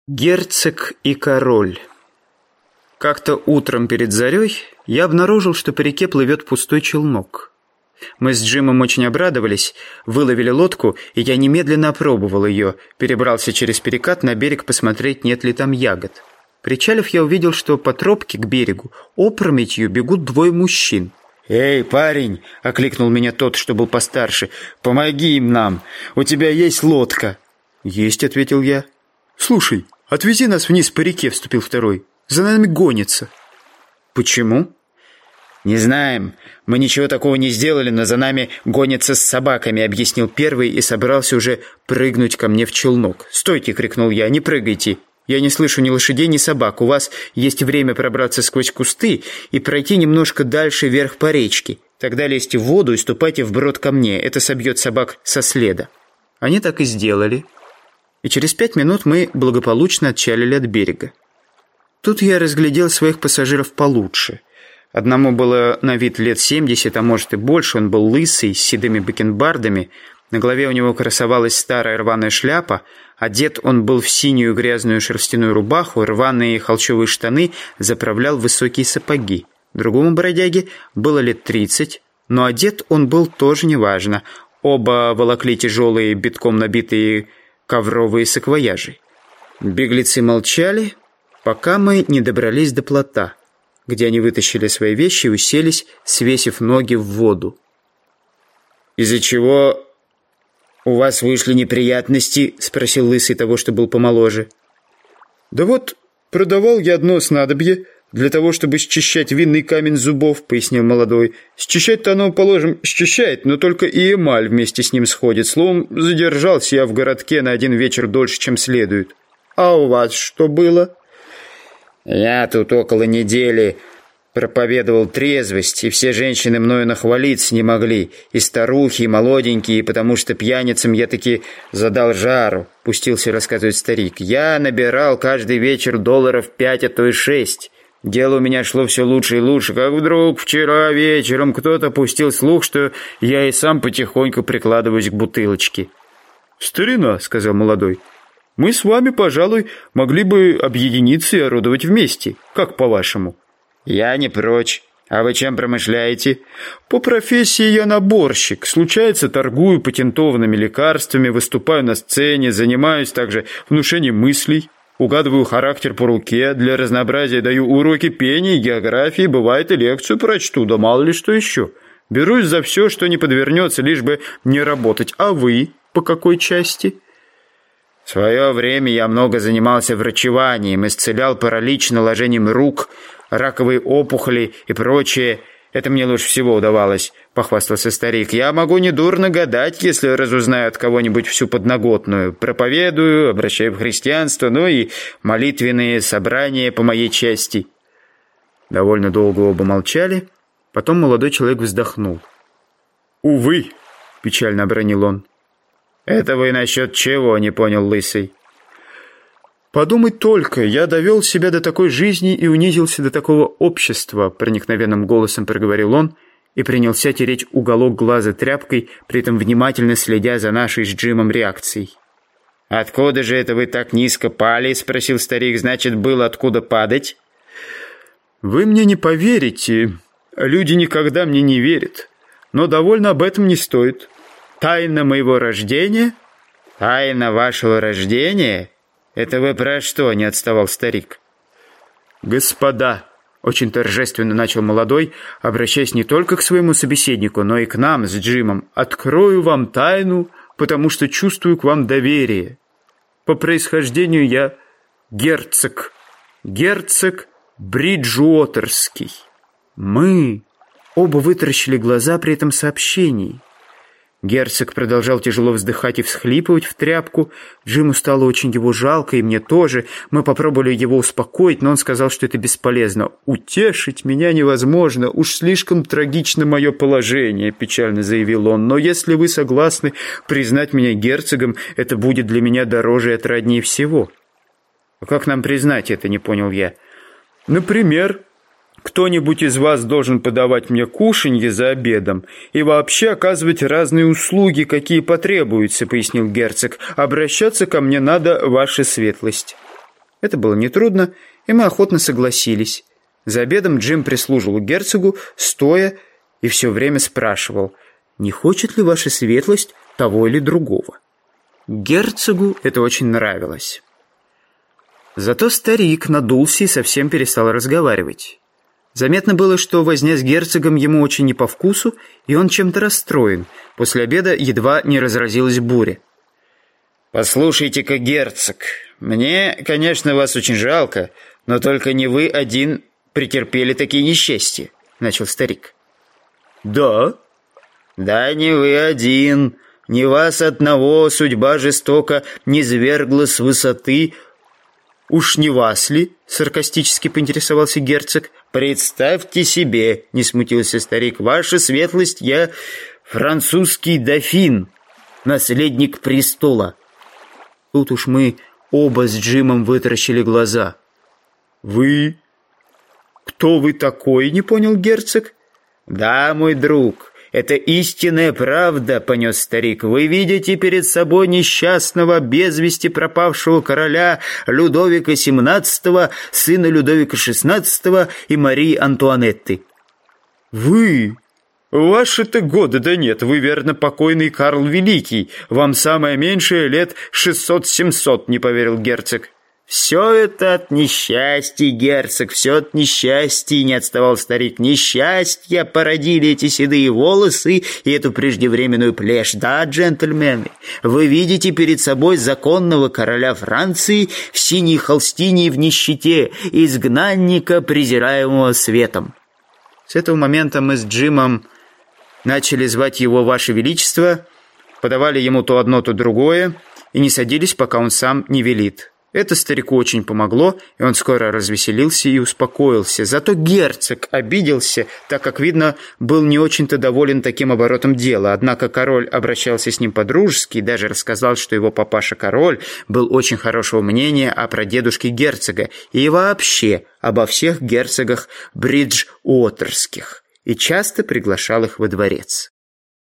Герцог и король. Как-то утром перед зарей я обнаружил, что по реке плывет пустой челнок. Мы с Джимом очень обрадовались, выловили лодку, и я немедленно опробовал ее, перебрался через перекат на берег посмотреть, нет ли там ягод. Причалив, я увидел, что по тропке к берегу опрометью бегут двое мужчин. «Эй, парень!» — окликнул меня тот, что был постарше. «Помоги им нам! У тебя есть лодка!» «Есть», — ответил я. «Слушай, отвези нас вниз по реке», — вступил второй. «За нами гонится». «Почему?» «Не знаем. Мы ничего такого не сделали, но за нами гонятся с собаками», — объяснил первый и собрался уже прыгнуть ко мне в челнок. «Стойте!» — крикнул я. «Не прыгайте! Я не слышу ни лошадей, ни собак. У вас есть время пробраться сквозь кусты и пройти немножко дальше вверх по речке. Тогда лезьте в воду и ступайте вброд ко мне. Это собьет собак со следа». Они так и сделали. И через 5 минут мы благополучно отчалили от берега. Тут я разглядел своих пассажиров получше. Одному было на вид лет 70, а может и больше. Он был лысый, с седыми бакенбардами. На голове у него красовалась старая рваная шляпа. Одет он был в синюю грязную шерстяную рубаху, рваные холщовые штаны, заправлял высокие сапоги. Другому бродяге было лет 30, но одет он был тоже неважно. Оба волокли тяжелые, битком набитые ковровые саквояжи. Беглецы молчали, пока мы не добрались до плота, где они вытащили свои вещи и уселись, свесив ноги в воду. «Из-за чего у вас вышли неприятности?» — спросил лысый того, что был помоложе. «Да вот, продавал я одно снадобье для того, чтобы счищать винный камень зубов», — пояснил молодой. «Счищать-то оно, положим, счищает, но только и эмаль вместе с ним сходит. Словом, задержался я в городке на 1 вечер дольше, чем следует». «А у вас что было?» «Я тут около недели проповедовал трезвость, и все женщины мною нахвалиться не могли, и старухи, и молоденькие, потому что пьяницам я таки задал жару», — пустился рассказывать старик. «Я набирал каждый вечер $5, а то и 6. Дело у меня шло все лучше и лучше, как вдруг вчера вечером кто-то пустил слух, что я и сам потихоньку прикладываюсь к бутылочке». «Старина», — сказал молодой, — «мы с вами, пожалуй, могли бы объединиться и орудовать вместе. Как по-вашему?» «Я не прочь. А вы чем промышляете?» «По профессии я наборщик. Случается, торгую патентованными лекарствами, выступаю на сцене, занимаюсь также внушением мыслей, угадываю характер по руке, для разнообразия даю уроки пения и географии, бывает и лекцию прочту, да мало ли что еще. Берусь за все, что не подвернется, лишь бы не работать. А вы по какой части?» «В свое время я много занимался врачеванием, исцелял паралич наложением рук, раковые опухоли и прочее. Это мне лучше всего удавалось», — похвастался старик. «Я могу недурно гадать, если разузнаю от кого-нибудь всю подноготную. Проповедую, обращаю в христианство, ну и молитвенные собрания по моей части». Довольно долго оба молчали. Потом молодой человек вздохнул. «Увы», — печально обронил он. «Это вы насчет чего?» — не понял лысый. «Подумать только, я довел себя до такой жизни и унизился до такого общества», — проникновенным голосом проговорил он и принялся тереть уголок глаза тряпкой, при этом внимательно следя за нашей с Джимом реакцией. «Откуда же это вы так низко пали?» — спросил старик. «Значит, было откуда падать?» «Вы мне не поверите. Люди никогда мне не верят. Но довольно об этом не стоит. Тайна моего рождения...» «Тайна вашего рождения? Это вы про что?» — не отставал старик. «Господа», — очень торжественно начал молодой, обращаясь не только к своему собеседнику, но и к нам с Джимом, «открою вам тайну, потому что чувствую к вам доверие. По происхождению я герцог Бриджуотерский». Мы оба вытаращили глаза при этом сообщении. Герцог продолжал тяжело вздыхать и всхлипывать в тряпку. Джиму стало очень его жалко, и мне тоже. Мы попробовали его успокоить, но он сказал, что это бесполезно. «Утешить меня невозможно. Уж слишком трагично мое положение», — печально заявил он. «Но если вы согласны признать меня герцогом, это будет для меня дороже и отраднее всего». «А как нам признать это?» — не понял я. «Например, кто-нибудь из вас должен подавать мне кушанье за обедом и вообще оказывать разные услуги, какие потребуются», — пояснил герцог. «Обращаться ко мне надо, ваша светлость». Это было нетрудно, и мы охотно согласились. За обедом Джим прислуживал герцогу, стоя, и все время спрашивал, не хочет ли ваша светлость того или другого. Герцогу это очень нравилось. Зато старик надулся и совсем перестал разговаривать. Заметно было, что возня с герцогом ему очень не по вкусу, и он чем-то расстроен. После обеда едва не разразилась буря. «Послушайте-ка, герцог, мне, конечно, вас очень жалко, но только не вы один претерпели такие несчастья», — начал старик. «Да?» «Да не вы один, не вас одного судьба жестоко низвергла с высоты». «Уж не вас ли?» — саркастически поинтересовался герцог. «Представьте себе», — не смутился старик, — «ваша светлость, я французский дофин, наследник престола». Тут уж мы оба с Джимом вытаращили глаза. «Вы? Кто вы такой?» — не понял герцог. «Да, мой друг, это истинная правда», — понес старик. «Вы видите перед собой несчастного, без вести пропавшего короля Людовика XVII, сына Людовика XVI и Марии Антуанетты». «Вы? Ваши-то годы да нет, вы, верно, покойный Карл Великий. Вам самое меньшее лет 600-700», — не поверил герцог. «Все это от несчастья, герцог, все от несчастья», — не отставал старик. «Несчастья породили эти седые волосы и эту преждевременную плешь. Да, джентльмены, вы видите перед собой законного короля Франции в синей холстине и в нищете, изгнанника, презираемого светом». С этого момента мы с Джимом начали звать его «Ваше Величество», подавали ему то одно, то другое и не садились, пока он сам не велит. Это старику очень помогло, и он скоро развеселился и успокоился. Зато герцог обиделся, так как, видно, был не очень-то доволен таким оборотом дела. Однако король обращался с ним по-дружески и даже рассказал, что его папаша-король был очень хорошего мнения о прадедушке герцога и вообще обо всех герцогах Бриджуотерских, и часто приглашал их во дворец.